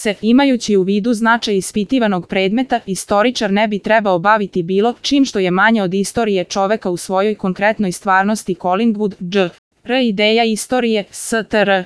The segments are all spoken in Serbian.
se, imajući u vidu značaj ispitivanog predmeta, istoričar ne bi trebao baviti bilo čim što je manje od istorije čoveka u svojoj konkretnoj stvarnosti. Collingwood, Dž. Ideja istorije, Str.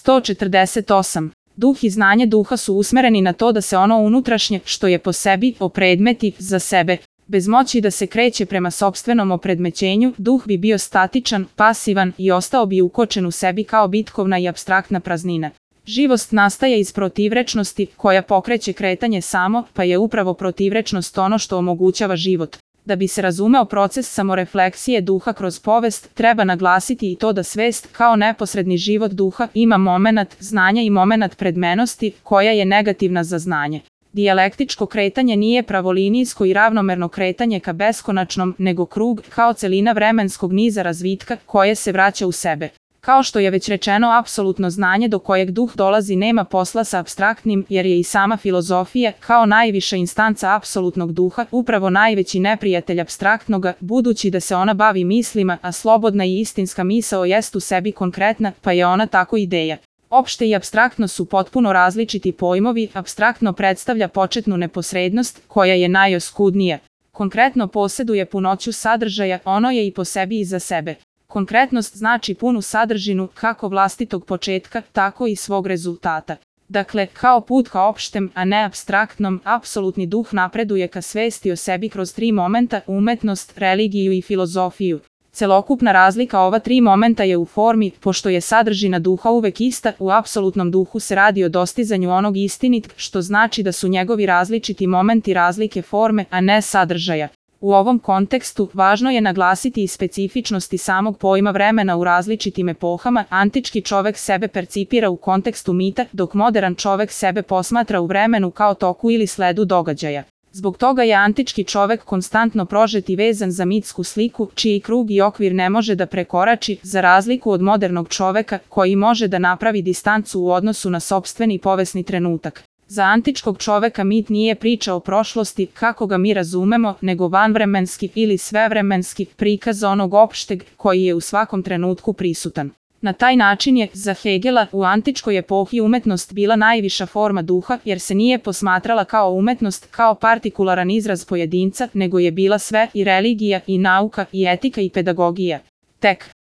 148. Duh i znanje duha su usmereni na to da se ono unutrašnje, što je po sebi, opredmeti za sebe. Bez moći da se kreće prema sopstvenom opredmećenju, duh bi bio statičan, pasivan i ostao bi ukočen u sebi kao bitkovna i apstraktna praznina. Živost nastaje iz protivrečnosti, koja pokreće kretanje samo, pa je upravo protivrečnost ono što omogućava život. Da bi se razumeo proces samorefleksije duha kroz povest, treba naglasiti i to da svest, kao neposredni život duha, ima momenat znanja i momenat predmenosti, koja je negativna za znanje. Dijalektičko kretanje nije pravolinijsko i ravnomerno kretanje ka beskonačnom, nego krug, kao celina vremenskog niza razvitka, koje se vraća u sebe. Kao što je već rečeno, apsolutno znanje do kojeg duh dolazi nema posla sa apstraktnim, jer je i sama filozofija, kao najviša instanca apsolutnog duha, upravo najveći neprijatelj apstraktnoga, budući da se ona bavi mislima, a slobodna i istinska misao jest u sebi konkretna, pa je ona tako ideja. Opšte i apstraktno su potpuno različiti pojmovi, apstraktno predstavlja početnu neposrednost, koja je najoskudnija. Konkretno poseduje punoću sadržaja, ono je i po sebi i za sebe. Konkretnost znači punu sadržinu, kako vlastitog početka, tako i svog rezultata. Dakle, kao put ka opštem, a ne apstraktnom, apsolutni duh napreduje ka svesti o sebi kroz tri momenta: umetnost, religiju i filozofiju. Celokupna razlika ova tri momenta je u formi, pošto je sadržina duha uvek ista, u apsolutnom duhu se radi o dostizanju onog istinit, što znači da su njegovi različiti momenti razlike forme, a ne sadržaja. U ovom kontekstu, važno je naglasiti i specifičnosti samog pojma vremena u različitim epohama. Antički čovek sebe percipira u kontekstu mita, dok moderan čovek sebe posmatra u vremenu kao toku ili sledu događaja. Zbog toga je antički čovek konstantno prožet i vezan za mitsku sliku, čiji krug i okvir ne može da prekorači, za razliku od modernog čoveka, koji može da napravi distancu u odnosu na sopstveni povesni trenutak. Za antičkog čoveka mit nije priča o prošlosti, kako ga mi razumemo, nego vanvremenski ili svevremenski prikaz onog opšteg, koji je u svakom trenutku prisutan. Na taj način je, za Hegela, u antičkoj epohi umetnost bila najviša forma duha, jer se nije posmatrala kao umetnost, kao partikularan izraz pojedinca, nego je bila sve, i religija, i nauka, i etika, i pedagogija. Tek